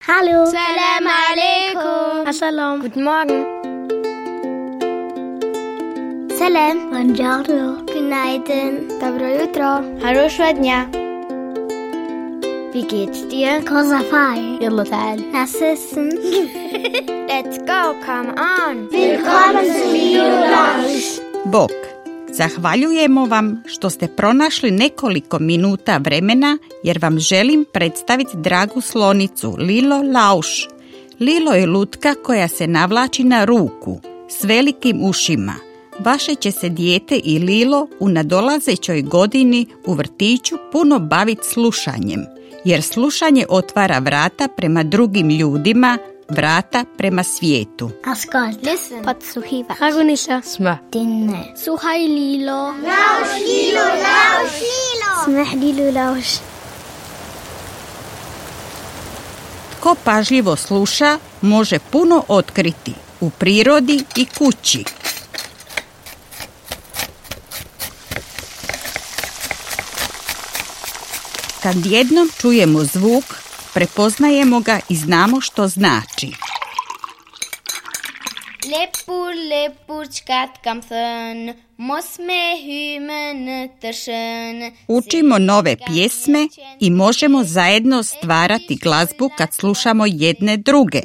Hallo. Salam alaikum. Assalam. Guten Morgen. Salam. Buongiorno. Goedenavond. Dobro jutro. Хорошего дня. Wie geht's dir? Cosa fai? يلا تعال. Was essen? Let's go, come on. Willkommen zu Lilo Lounge. Bog, zahvaljujemo vam što ste pronašli nekoliko minuta vremena jer vam želim predstaviti dragu slonicu Lilo Lauš. Lilo je lutka koja se navlači na ruku s velikim ušima. Vaše će se dijete i Lilo u nadolazećoj godini u vrtiću puno baviti slušanjem, jer slušanje otvara vrata prema drugim ljudima, vrata prema svijetu. Ascolta. Listen. Potsuhiva. Ragunisha. Sma. Dinne. Słuchaj, Lilo. Lausch, Lilo, Lausch, Lilo. Smeh, Lilo, Lausch. Tko pažljivo sluša, može puno otkriti u prirodi i kući. Kad jednom čujemo zvuk, prepoznajemo ga i znamo što znači. Učimo nove pjesme i možemo zajedno stvarati glazbu kad slušamo jedne druge.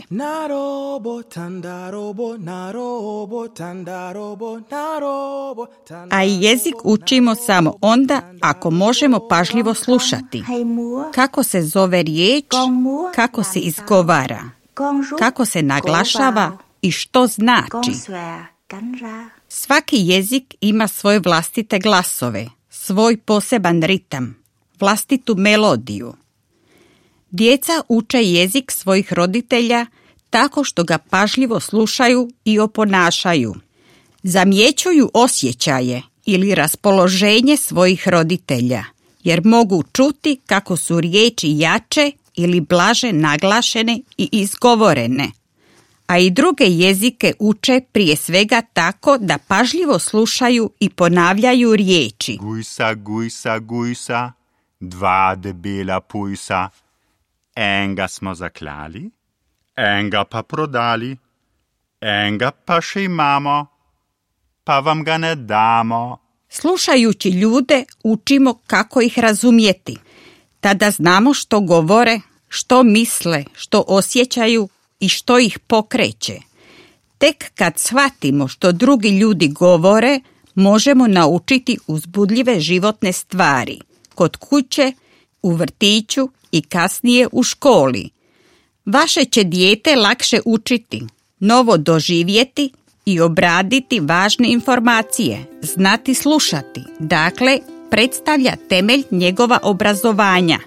A i jezik učimo samo onda ako možemo pažljivo slušati. Kako se zove riječ, kako se izgovara, kako se naglašava i što znači. Svaki jezik ima svoje vlastite glasove, svoj poseban ritam, vlastitu melodiju. Djeca uče jezik svojih roditelja tako što ga pažljivo slušaju i oponašaju. Zamjećuju osjećaje ili raspoloženje svojih roditelja, jer mogu čuti kako su riječi jače ili blaže naglašene i izgovorene. A i druge jezike uče prije svega tako da pažljivo slušaju i ponavljaju riječi. Gujsa, gujsa, gujsa, dva debela pujsa. Enga smo zaklali, enga pa prodali, enga pa še imamo, pa vam ga ne damo. Slušajući ljude učimo kako ih razumjeti. Tada znamo što govore, što misle, što osjećaju i što ih pokreće. Tek kad shvatimo što drugi ljudi govore, možemo naučiti uzbudljive životne stvari. Kod kuće, u vrtiću i kasnije u školi. Vaše će dijete lakše učiti, novo doživjeti i obraditi važne informacije, znati slušati. Dakle, predstavlja temelj njegova obrazovanja.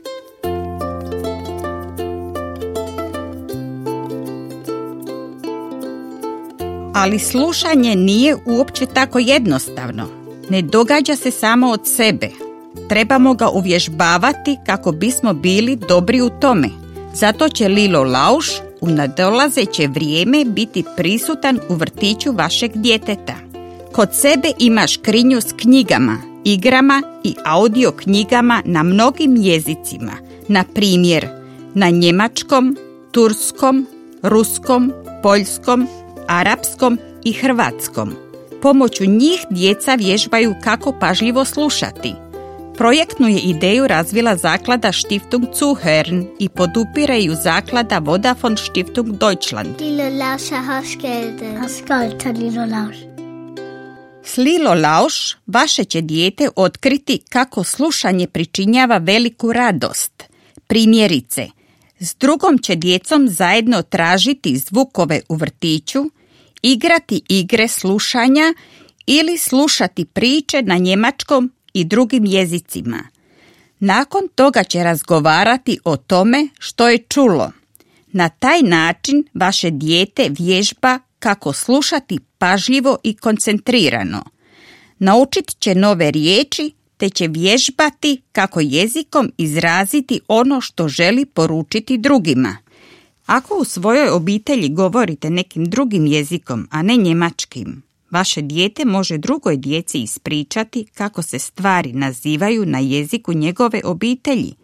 Ali slušanje nije uopće tako jednostavno. Ne događa se samo od sebe. Trebamo ga uvježbavati kako bismo bili dobri u tome. Zato će Lilo Lauš u nadolazeće vrijeme biti prisutan u vrtiću vašeg djeteta. Kod sebe ima škrinju s knjigama, igrama i audio knjigama na mnogim jezicima. Na primjer, na njemačkom, turskom, ruskom, poljskom, arapskom i hrvatskom. Pomoću njih djeca vježbaju kako pažljivo slušati. Projektnu je ideju razvila zaklada Stiftung Zuhören i podupire ju zaklada Vodafone Stiftung Deutschland. Lilo Lausch Hausgelde. Ascolta, Lilo Lausch. S Lilo Lausch vaše će dijete otkriti kako slušanje pričinjava veliku radost. Primjerice, s drugom će djecom zajedno tražiti zvukove u vrtiću, igrati igre slušanja ili slušati priče na njemačkom i drugim jezicima. Nakon toga će razgovarati o tome što je čulo. Na taj način vaše dijete vježba kako slušati pažljivo i koncentrirano. Naučit će nove riječi te će vježbati kako jezikom izraziti ono što želi poručiti drugima. Ako u svojoj obitelji govorite nekim drugim jezikom, a ne njemačkim, vaše dijete može drugoj djeci ispričati kako se stvari nazivaju na jeziku njegove obitelji.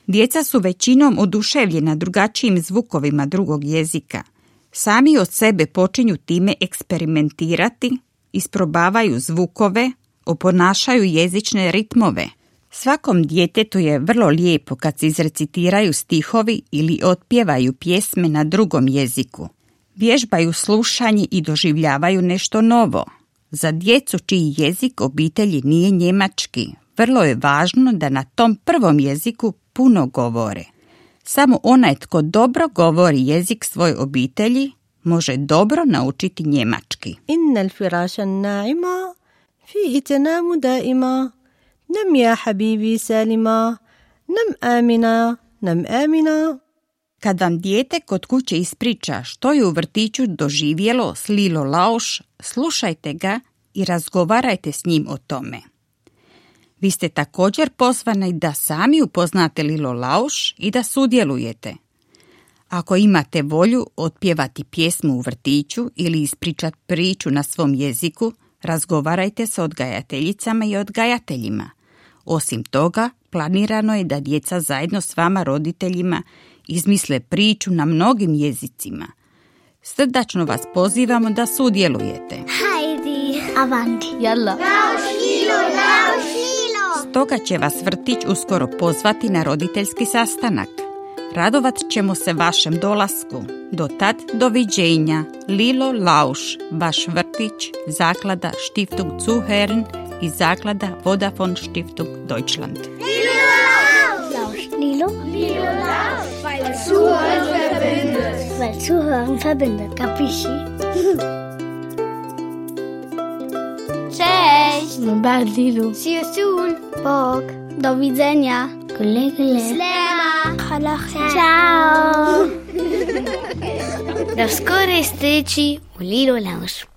Djeca su većinom oduševljena drugačijim zvukovima drugog jezika. Sami od sebe počinju time eksperimentirati, isprobavaju zvukove, oponašaju jezične ritmove. Svakom djetetu je vrlo lijepo kad se izrecitiraju stihovi ili otpjevaju pjesme na drugom jeziku. Vježbaju slušanje i doživljavaju nešto novo. Za djecu čiji jezik obitelji nije njemački, vrlo je važno da na tom prvom jeziku puno govore. Samo onaj tko dobro govori jezik svoje obitelji može dobro naučiti njemački. Innal firasha na'ima fihi tanamu da'ima nam ja habibi salima nam amina. Kad vam dijete kod kuće ispriča što je u vrtiću doživjelo s Lilo Lauš, slušajte ga i razgovarajte s njim o tome. Vi ste također pozvani da sami upoznate Lilo Lauš i da sudjelujete. Ako imate volju otpjevati pjesmu u vrtiću ili ispričati priču na svom jeziku, razgovarajte sa odgajateljicama i odgajateljima. Osim toga, planirano je da djeca zajedno s vama roditeljima izmisle priču na mnogim jezicima. Srdačno vas pozivamo da sudjelujete. Hajdi, Avanti. Jalla. Lauš, Lilo, Lauš, Lilo. Stoga će vas vrtić uskoro pozvati na roditeljski sastanak. Radovat ćemo se vašem dolasku. Do tad, doviđenja. Lilo Lauš, vaš vrtić, zaklada Stiftung Zuhören i zaklada Vodafone Stiftung Deutschland. Lausch, Lilo, Lilo, Lausch. Weil Zuhören verbindet. Weil Zuhören verbindet, capisci? Cześć! Bad Lilo. See you soon! Bog, Do widzenia! gule, gule. Slema! Ciao. Do skorej styči u Lilo Lausch.